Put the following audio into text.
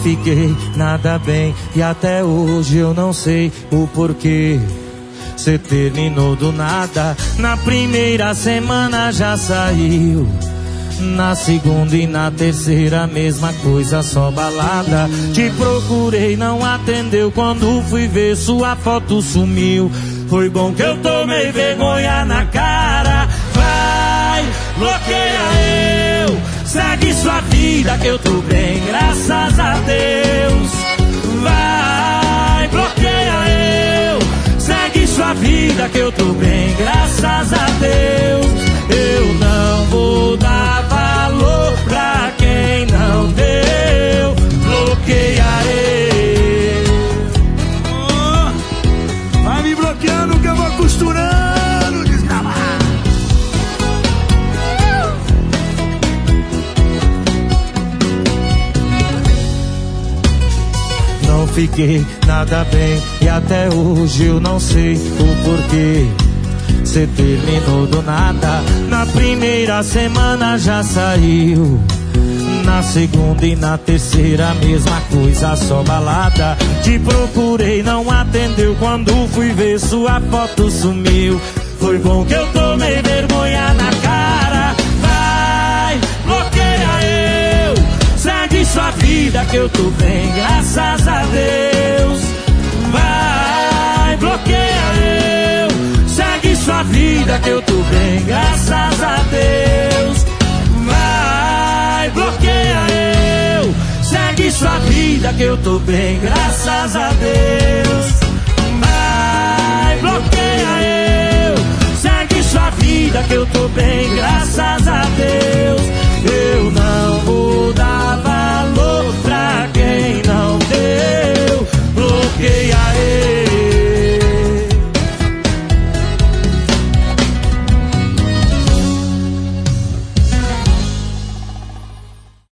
fiquei nada bem e até hoje eu não sei o porquê. Cê terminou do nada, na primeira semana já saiu. Na segunda e na terceira mesma coisa, só balada. Te procurei, não atendeu, quando fui ver sua foto sumiu. Foi bom que eu tomei vergonha na cara. Vai, bloqueia eu, segue sua vida que eu tô bem, graças a Deus. Vai, bloqueia eu, segue sua vida que eu tô bem, graças a Deus. Eu não vou dar valor pra quem não deu. Bloqueia eu. Vai me bloqueando que eu vou costurando, desgramado. Não fiquei nada bem e até hoje eu não sei o porquê. Cê terminou do nada, na primeira semana já saiu. Na segunda e na terceira mesma coisa, só balada. Te procurei, não atendeu, quando fui ver sua foto sumiu. Foi bom que eu tomei vergonha na cara. Vai, bloqueia eu, segue sua vida que eu tô bem, graças a Deus. Vai, bloqueia eu, segue sua vida que eu tô bem, graças a Deus. Vai, bloqueia eu, segue sua vida que eu tô bem, graças a Deus.